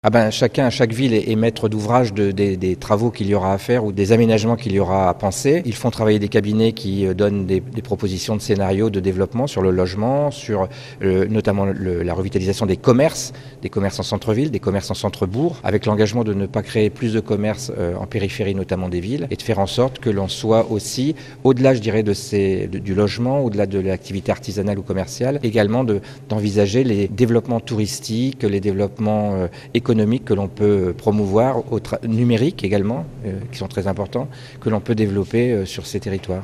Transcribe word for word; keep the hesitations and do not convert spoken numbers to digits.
Ah ben, chacun, chaque ville est, est maître d'ouvrage de, des, des travaux qu'il y aura à faire ou des aménagements qu'il y aura à penser. Ils font travailler des cabinets qui euh, donnent des, des propositions de scénarios de développement sur le logement, sur euh, notamment le, la revitalisation des commerces, des commerces en centre-ville, des commerces en centre-bourg, avec l'engagement de ne pas créer plus de commerces euh, en périphérie notamment des villes, et de faire en sorte que l'on soit aussi, au-delà je dirais de ces, de, du logement, au-delà de l'activité artisanale ou commerciale, également de, d'envisager les développements touristiques, les développements euh, économiques économiques que l'on peut promouvoir, numériques également, euh, qui sont très importants, que l'on peut développer euh, sur ces territoires.